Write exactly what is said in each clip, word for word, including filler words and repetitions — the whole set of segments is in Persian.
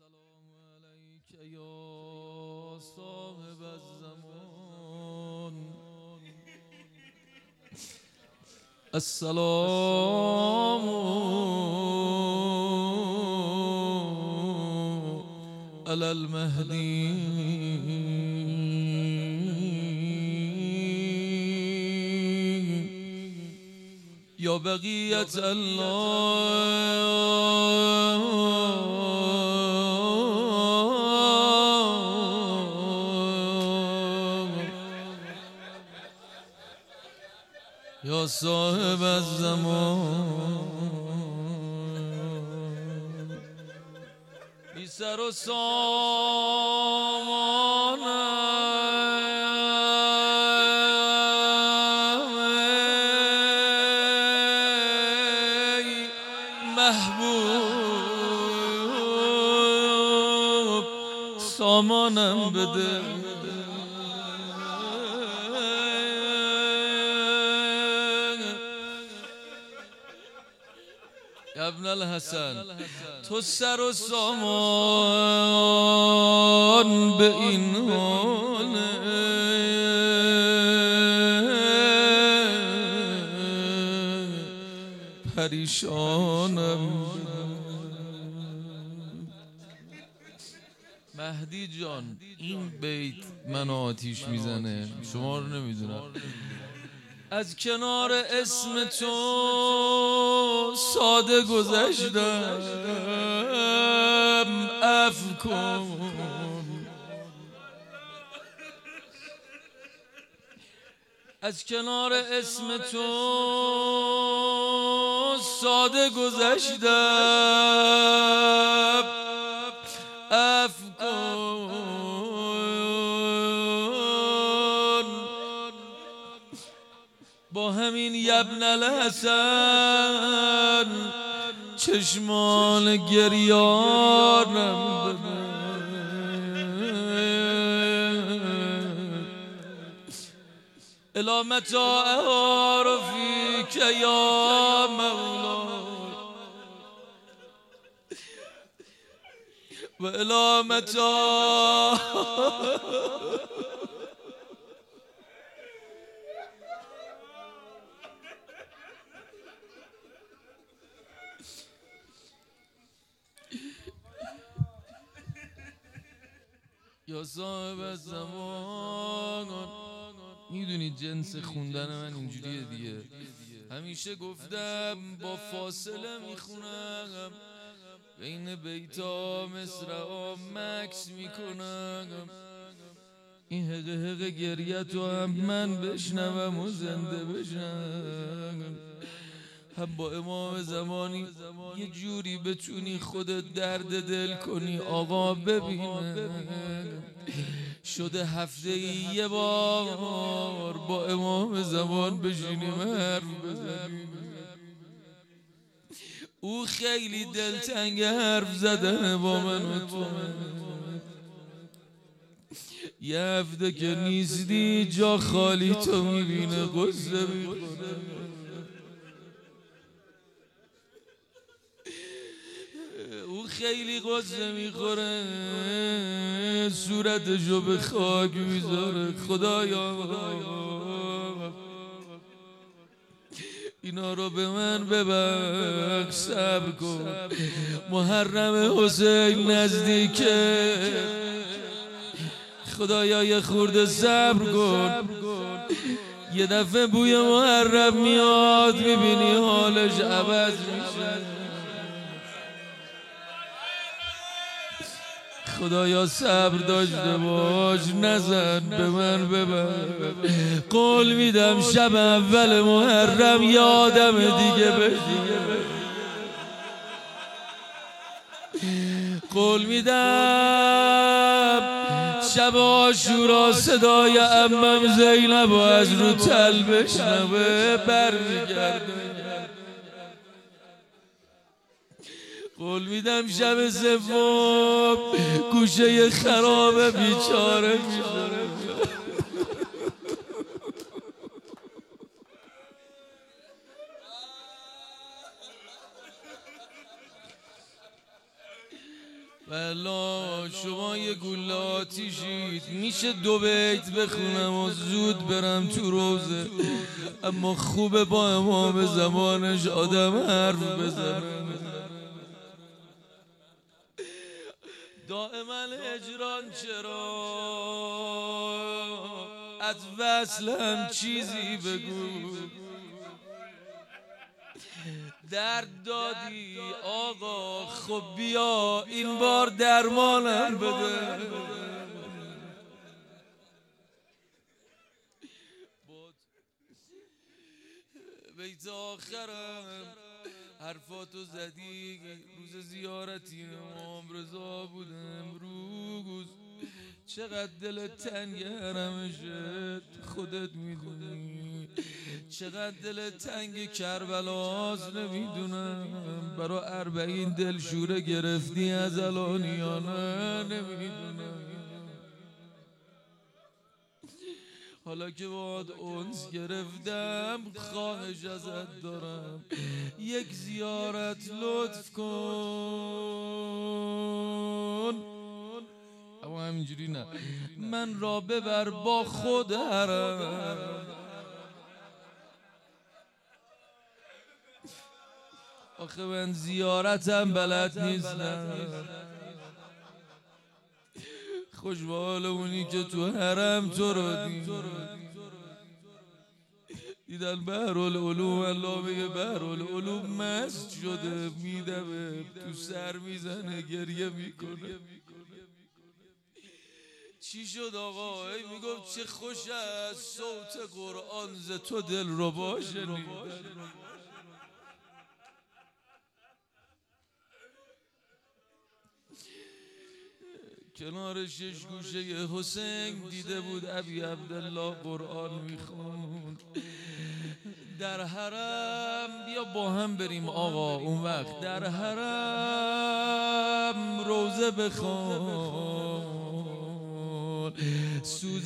السلام علیک یا صاحب الزمان السلام علی المهدی یا بقیت الله یا صاحب الزمان بی سر و سامانم ای محبوب سامانم بده ابن الحسن تو سر و سامان به این حاله پریشانم. مهدی جان این بیت منو آتیش میزنه، شما رو نمیدونم. از کنار اسم تو ساده گذشتم، عفو کن. از کنار اسم تو ساده گذشتم، عفو کن. با همین یبن الحسن چشمان گریانم بده. الی متی اعارفیک یا مولا و الی متی یا صاحب الزمان. میدونی جنس خوندن من اینجوریه دیگه. همیشه گفتم با فاصله میخونم، بین بیتا مصرعا مکس میکنم. این حقه حقه گریه تو هم من بشنوم و زنده بشم. هم با امام زمانی یه جوری بتونی خودت درد دل کنی. آقا ببین شده هفته ای یه بار با امام زمان بشینیم حرف بزنیم. او خیلی دلتنگ حرف زدن با من و تو. یه هفته که نیستی جا خالی تو میبینه، قصه میکنه. او خیلی قصه میخوره، صورتشو به خاک میذاره. خدایا اینا رو به من ببخش، صبر کن. محرم حسین نزدیکه، خدایا یه خورده صبر کن. یه دفعه بوی محرم میاد، میبینی حالش عوض میشه. خدایا صبر داشته باش، نزن به من ببر. قول میدم شب اول محرم یادم دیگه بشی. قول میدم شب عاشورا صدای عمم زینب از رو تل بشنوه، برمیگرده. قول میدم شب سوم گوشه خراب بیچاره میذاره. والا شما یه گوله آتیشید، میشه دو بیت بخونم و زود برم تو روزه، اما خوبه با امام زمانش آدم حرف بزنه. دائما هجران چرا، از وصل هم چیزی بگو. درد دادی آقا، خب بیا این بار درمانم بده. بیت آخرم حرفاتو زدی، روز زیارتی امام رضا بود امروز، چقدر دل تنگ حرمشه خودت میدونی، چقدر دل تنگ کربلاست نمیدونم، برا اربعین دل شوره گرفتی از الان یا نه نمیدونم. حالا که باهات انس گرفتم خواهش ازت دارم یک زیارت لطف کن، اما همینجوری نه، من را ببر با خود حرم. آخه من زیارتم بلد نیستم، خوش به حال اونی که تو حرم تو رو دید. دیدن بحرالعلوم، الله بگه بحرالعلوم مست شده، میدمه تو سر میزنه گریه میکنه. چی شد آقا؟ ای میگفت چه خوش است صوت قرآن ز تو دل رو باشه. کنار شش گوشه حسین دیده بود ابی عبدالله قرآن میخوند در حرم. بیا با هم بریم آقا اون وقت در حرم روزه بخوان، سوز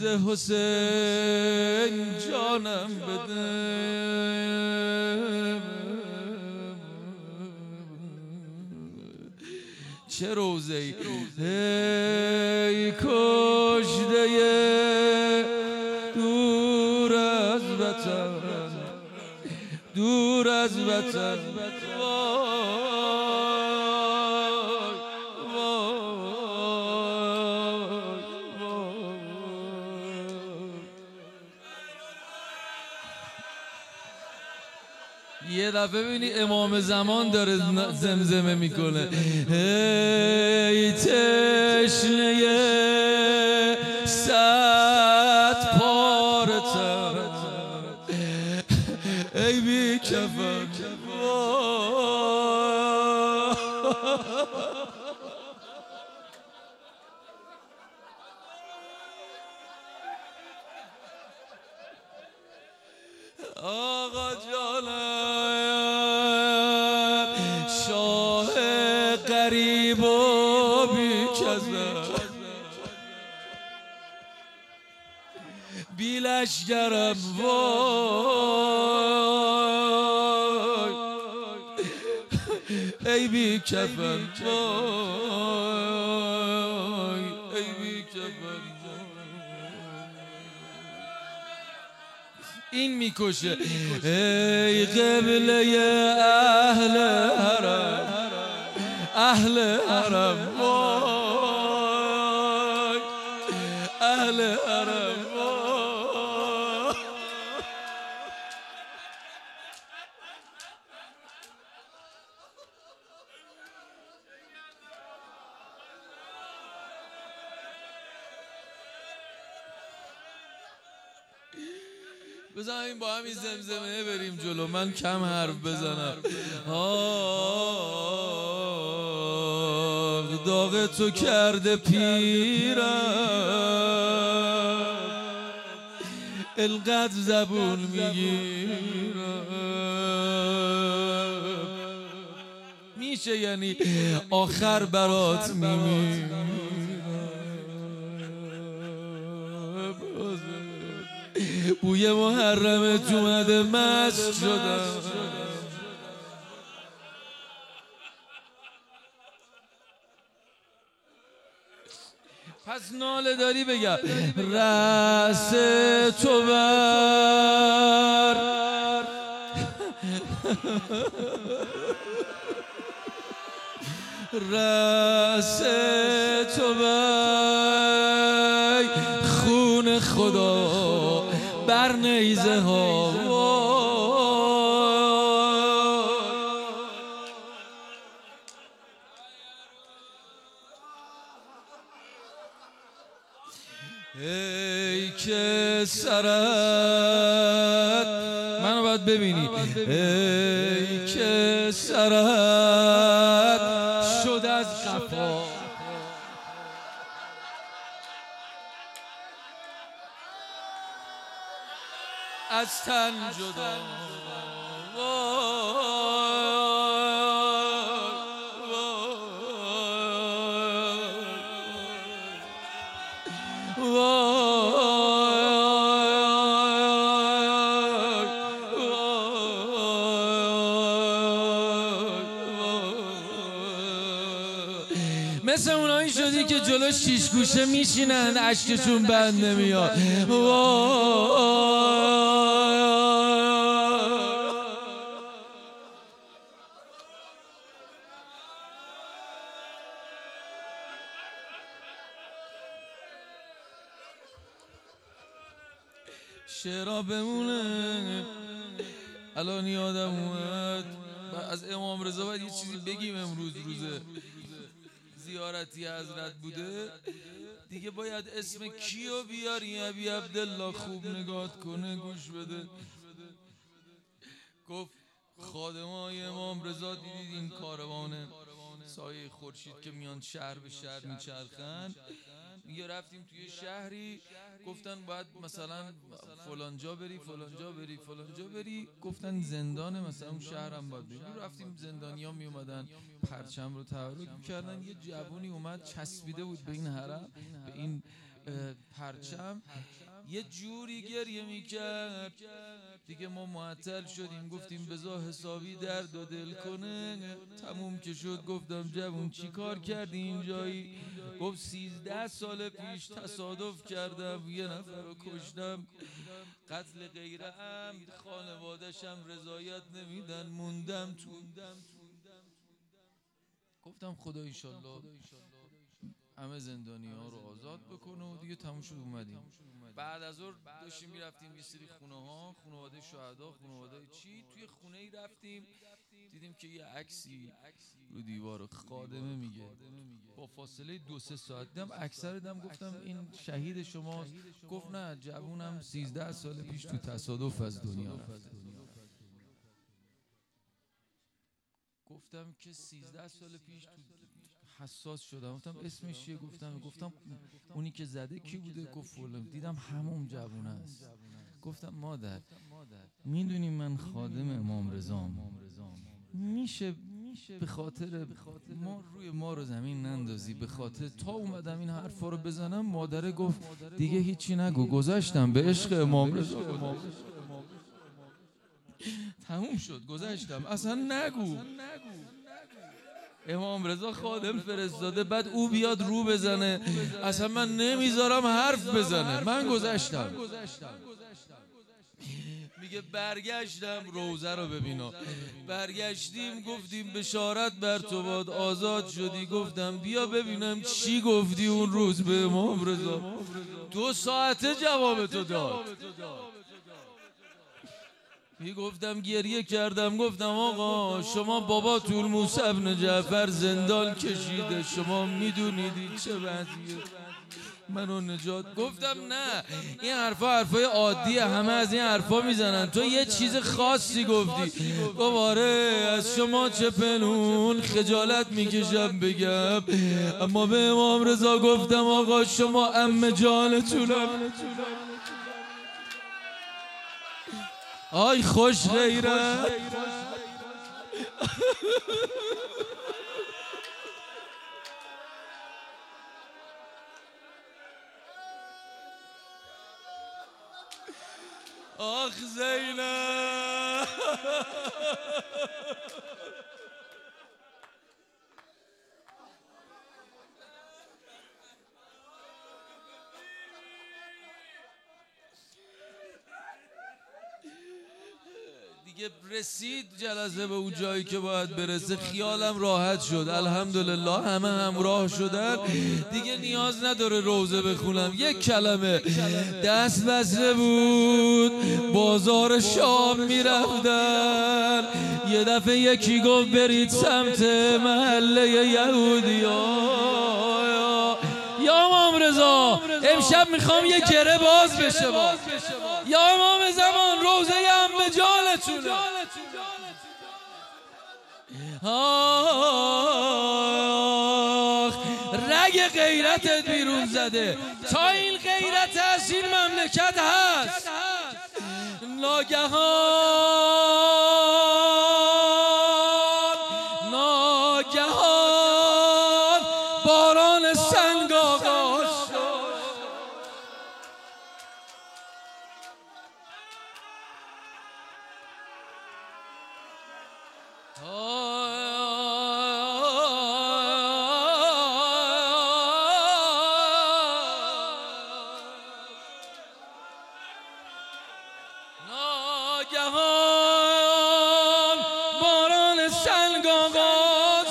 حسین جانم بده. چه روزه ای ای کشته دور از وطن، دور از وطن، یه دفعه ببینی امام زمان داره زمزمه میکنه، ای تشنه صد پاره تن، ای بی کفن، آقا جانم شاه غریب و بی‌کسر، بی لشکرم وای، ای بی کفن وای، ای بی کفن. این میکشه ای قبله اهل حرم، اهل حرم وای، اهل حرم وای. بذاریم با همین زمزمه بریم جلو، من کم حرف بزنم. آه داغ تو کرده پیرم، القدر زبون میگیرم. میشه یعنی آخر برات میمیرم، بوی محرمت اومده مست شدم. پس ناله داری بگم رأس تو بر رأس تو بر خون خدا بر نیزه ها ای که سرت منو باید ببینی ای که سرت شد از قفا از تن جدا مثل اونایی شدی که جلو شیش گوشه میشینن اشکشون بند نمیاد. شعرها بمونه. الان یادم اومد از امام رضا باید یه چیزی بگیم. امروز روزه زیارتی حضرت بوده دیگه، باید اسم کیو بیاری؟ ابی عبدالله خوب نگاه کنه، گوش بده. گفت خادمای امام رضا دیدید این کاروان سایه خورشید که میان شهر به شهر میچرخن؟ میگه رفتیم توی شهری، گفتن باید مثلا فلانجا بری فلانجا بری فلانجا بری، گفتن زندان مثلا اون شهرم باید بریم. رفتیم زندانیا می اومدن پرچم رو تحرک میکردن. یه جوونی اومد چسبیده بود به این حرم، به این پرچم، یه جوری گریه میکرد دیگه. ما معطل شدیم، گفتیم بذار حسابی درد و دل کنه. تموم که شد گفتم جوون چی کار کردی اینجایی؟ گفت سیزده سال پیش تصادف کردم یه نفر رو کشتم، قتل غیر عمد، خانواده‌شم رضایت نمیدن، موندم تو. گفتم خدا ایشالله همه زندانی ها رو آزاد بکنه و دیگه تموم شد. اومدیم بعد از ظهر داشتیم میرفتیم یه سری خونه ها، خانواده شهدا، خانواده چی، توی خونه ای رفتیم دیدیم که یه عکسی رو دیوار خادمه میگه با فاصله دو سه ساعت دیدم اکثر دیدم. گفتم این شهید شماست؟ گفت نه جوونم سیزده سال پیش تو تصادف از دنیا رفت. گفتم که سیزده سال پیش تو حساس شدم. گفتم اسمش چیه؟ گفتم گفتم اونی که زده کی بوده؟ گفت فلان. دیدم همون جوونه است. گفتم مادر میدونی من خادم امام رضام، میشه به خاطر ما روی ما رو زمین نندازی؟ به خاطر تا اومدم این حرفا رو بزنم مادره گفت دیگه هیچی نگو، گذاشتم به عشق امام رضا، تموم شد، گذاشتم، اصلا نگو. امام رضا خادم فرستاده بعد او بیاد رو بزنه، اصلا من نمیذارم حرف بزنه، من گذاشتم. میگه برگشتم روزه رو ببینم، برگشتیم گفتیم بشارت بر تو باد آزاد شدی. گفتم بیا ببینم چی گفتی اون روز به امام رضا. دو ساعته جواب تو داد. می گفتم گریه کردم، گفتم آقا شما بابا طول موسی ابن جعفر زندان کشیده، شما میدونید چه وضعیه، منو نجات. گفتم نه این حرفا حرفای عادیه، همه از این حرفا میزنن، تو یه چیز خاصی گفتی. گفت از شما چه پنون خجالت میکشم بگم، اما به امام رضا گفتم آقا شما عمه جانتونم. آی خوش غیرت. آخ زینب. دیگه رسید جلسه به اون جایی که باید برسه، خیالم راحت شد. الحمدلله همه همراه شدن، دیگه نیاز نداره روزه بخونم. یک کلمه دست بسته بود، بازار شام میرفتن. یه دفعه یکی گفت برید سمت محله یهودیا. یا امام رضا امشب میخوام یه گره باز بشه با. یا امام زمان روزه هم به جانتونه. آخ رگ غیرتت بیرون زده. تا این غیرت هست این مملکت هست. ناگهان ناگهان باران سنگ آغاز شد. ناگهان باران سنگ آغاز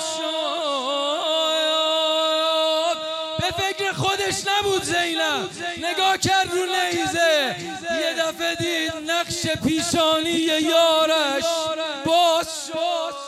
شد. به فکر خودش نبود زینب، نگاه کرد رو نیزه، یه دفعه دید نقش پیشانی یارش باز شد.